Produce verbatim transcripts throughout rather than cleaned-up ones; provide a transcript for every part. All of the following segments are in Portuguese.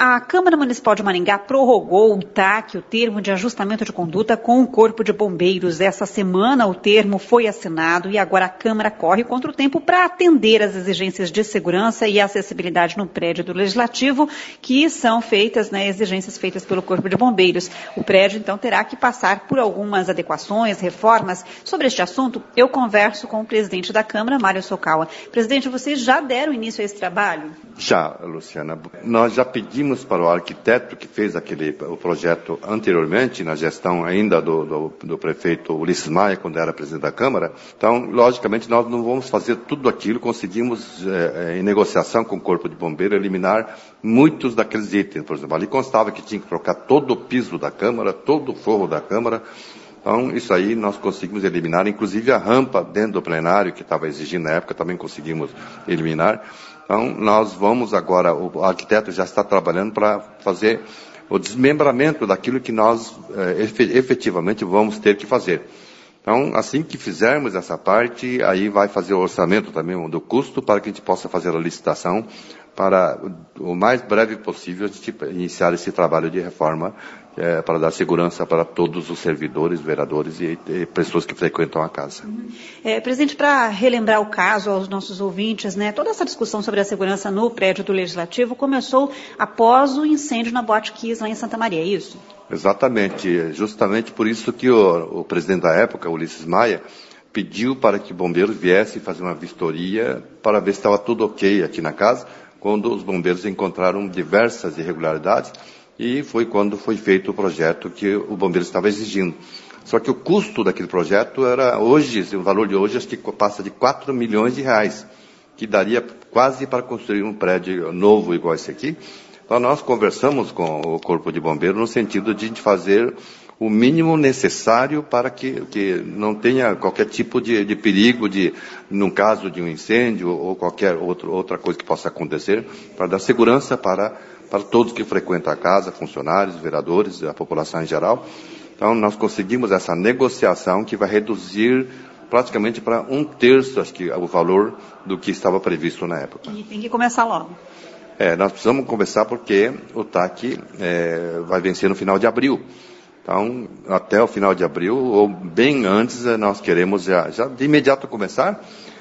a Câmara Municipal de Maringá prorrogou o T A C, o termo de ajustamento de conduta, com o Corpo de Bombeiros. Essa semana o termo foi assinado e agora a Câmara corre contra o tempo para atender às exigências de segurança e acessibilidade no prédio do Legislativo, que são feitas, né, exigências feitas pelo Corpo de Bombeiros. O prédio, então, terá que passar por algumas adequações, reformas. Sobre este assunto, eu converso com o presidente da Câmara, Mário Sokawa. Presidente, vocês já deram início a esse trabalho? Já, Luciana. Nós já pedimos para o arquiteto que fez aquele, o projeto anteriormente, na gestão ainda do, do, do prefeito Ulisses Maia, quando era presidente da Câmara. Então, logicamente, nós não vamos fazer tudo aquilo. Conseguimos, é, em negociação com o Corpo de Bombeiro, eliminar muitos daqueles itens. Por exemplo, ali constava que tinha que trocar todo o piso da Câmara, todo o forro da Câmara. Então, isso aí nós conseguimos eliminar, inclusive a rampa dentro do plenário, que estava exigindo na época, também conseguimos eliminar. Então, nós vamos agora, o arquiteto já está trabalhando para fazer o desmembramento daquilo que nós eh, efetivamente vamos ter que fazer. Então, assim que fizermos essa parte, aí vai fazer o orçamento também do custo para que a gente possa fazer a licitação para o mais breve possível a gente iniciar esse trabalho de reforma é, para dar segurança para todos os servidores, vereadores e, e pessoas que frequentam a casa. É, presidente, para relembrar o caso aos nossos ouvintes, né, toda essa discussão sobre a segurança no prédio do Legislativo começou após o incêndio na Boate Kiss lá em Santa Maria, é isso? Exatamente, justamente por isso que o, o presidente da época, Ulisses Maia, pediu para que bombeiros viessem fazer uma vistoria para ver se estava tudo ok aqui na casa, quando os bombeiros encontraram diversas irregularidades, e foi quando foi feito o projeto que o bombeiro estava exigindo. Só que o custo daquele projeto era, hoje, o valor de hoje, acho que passa de quatro milhões de reais, que daria quase para construir um prédio novo igual esse aqui. Então nós conversamos com o Corpo de Bombeiro no sentido de fazer o mínimo necessário para que, que não tenha qualquer tipo de, de perigo, de, num caso de um incêndio ou qualquer outro, outra coisa que possa acontecer, para dar segurança para, para todos que frequentam a casa, funcionários, vereadores, a população em geral. Então nós conseguimos essa negociação que vai reduzir praticamente para um terço, acho que, o valor do que estava previsto na época. E tem que começar logo. É, nós precisamos começar porque o T A C é, vai vencer no final de abril. Então, até o final de abril, ou bem antes, nós queremos já, já de imediato começar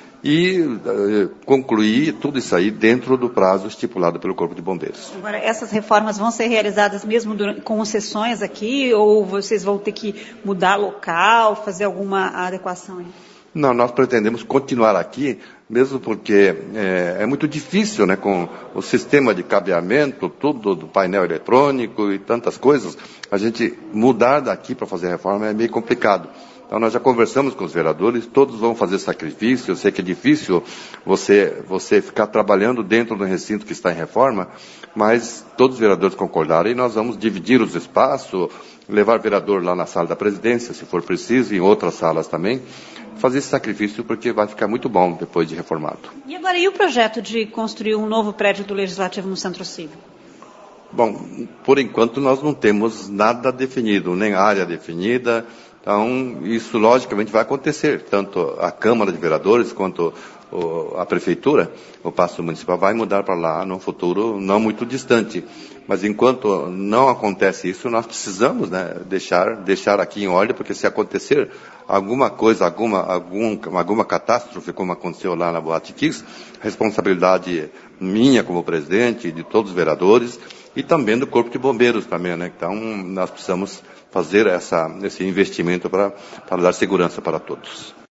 e uh, concluir tudo isso aí dentro do prazo estipulado pelo Corpo de Bombeiros. Agora, essas reformas vão ser realizadas mesmo durante, com sessões aqui, ou vocês vão ter que mudar local, fazer alguma adequação aí? Não, nós pretendemos continuar aqui, mesmo porque é, é muito difícil, né, com o sistema de cabeamento, tudo do painel eletrônico e tantas coisas, a gente mudar daqui para fazer reforma é meio complicado. Então nós já conversamos com os vereadores, todos vão fazer sacrifício, eu sei que é difícil você, você ficar trabalhando dentro do recinto que está em reforma, mas todos os vereadores concordaram e nós vamos dividir os espaços, levar vereador lá na sala da presidência, se for preciso, e em outras salas também, fazer esse sacrifício porque vai ficar muito bom depois de reformado. E agora, e o projeto de construir um novo prédio do Legislativo no Centro Cívico? Bom, por enquanto nós não temos nada definido, nem área definida, então isso logicamente vai acontecer, tanto a Câmara de Vereadores quanto o, a Prefeitura, o Paço Municipal vai mudar para lá no futuro não muito distante. Mas enquanto não acontece isso, nós precisamos, né, deixar, deixar aqui em ordem, porque se acontecer alguma coisa, alguma, algum, alguma catástrofe, como aconteceu lá na Boate Kiss, responsabilidade minha como presidente, de todos os vereadores, e também do Corpo de Bombeiros também, né? Então, nós precisamos fazer essa, esse investimento para, para dar segurança para todos.